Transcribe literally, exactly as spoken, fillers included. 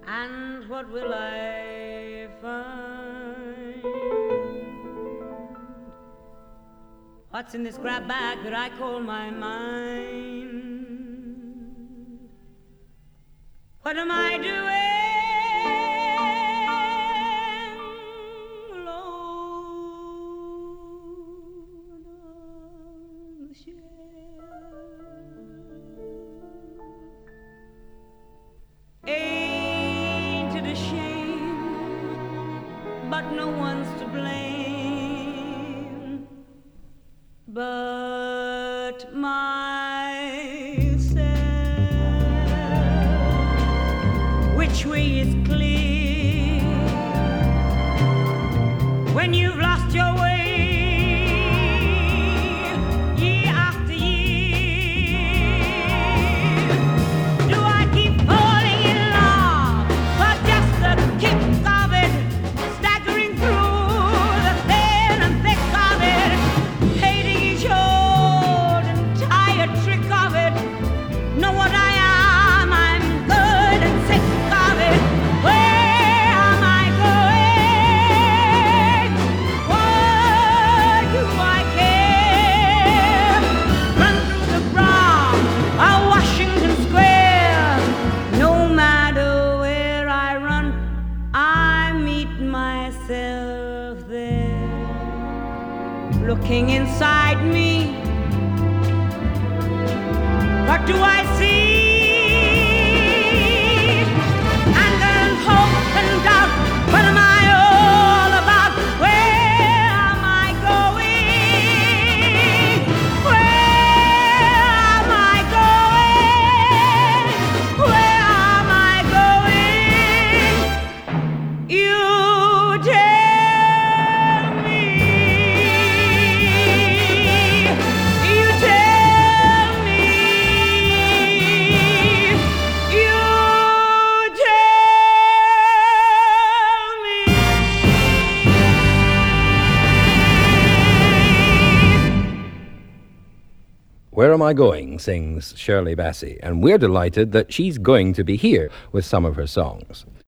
And what will I find? What's in this grab bag that I call my mind? What am I doing alone on the shelf? Ain't it a shame? But no one's to blame but myself. Which way is clear when you've lost your way? Looking inside me, what do I see? Anger and hope and doubt. What am I all about? Where am I going? Where am I going? Where am I going? You tell. Where Am I Going, sings Shirley Bassey, and we're delighted that she's going to be here with some of her songs.